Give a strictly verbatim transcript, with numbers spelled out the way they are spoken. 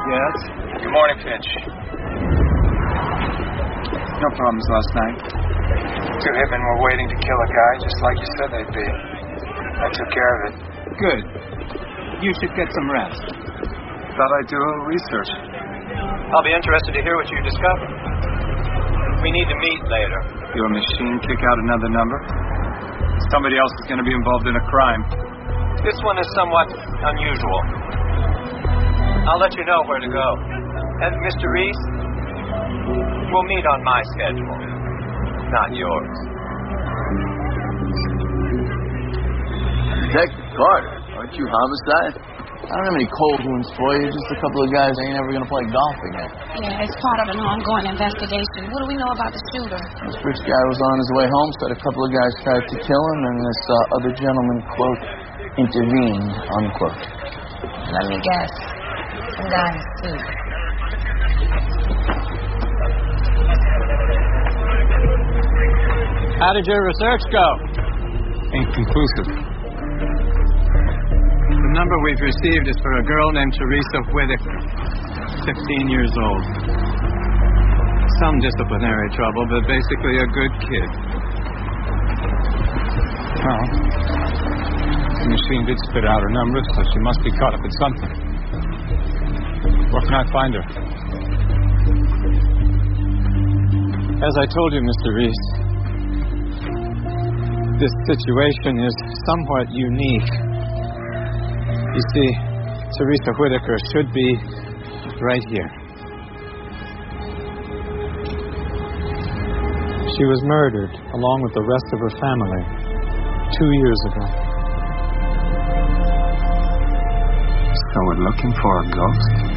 Yes? Good morning, Finch. No problems last night. Two hitmen were waiting to kill a guy, just like you said they'd be. I took care of it. Good. You should get some rest. Thought I'd do a little research. I'll be interested to hear what you discover. We need to meet later. Your machine kick out another number? Somebody else is going to be involved in a crime. This one is somewhat unusual. I'll let you know where to go. And Mister Reese, we'll meet on my schedule, not yours. Detective Carter, aren't you homicide? I don't have any cold wounds for you, just a couple of guys I ain't ever gonna play golf again. Yeah, it's part of an ongoing investigation. What do we know about the shooter? This first guy was on his way home, said a couple of guys tried to kill him, and this uh, other gentleman, quote, intervened, unquote. Let me guess. Some guys, too. How did your research go? Inconclusive. The number we've received is for a girl named Teresa Whitaker, fifteen years old. Some disciplinary trouble, but basically a good kid. Well, the machine did spit out her number, so she must be caught up in something. Where can I find her? As I told you, Mister Reese, this situation is somewhat unique. You see, Teresa Whitaker should be right here. She was murdered along with the rest of her family two years ago. So we're looking for a ghost?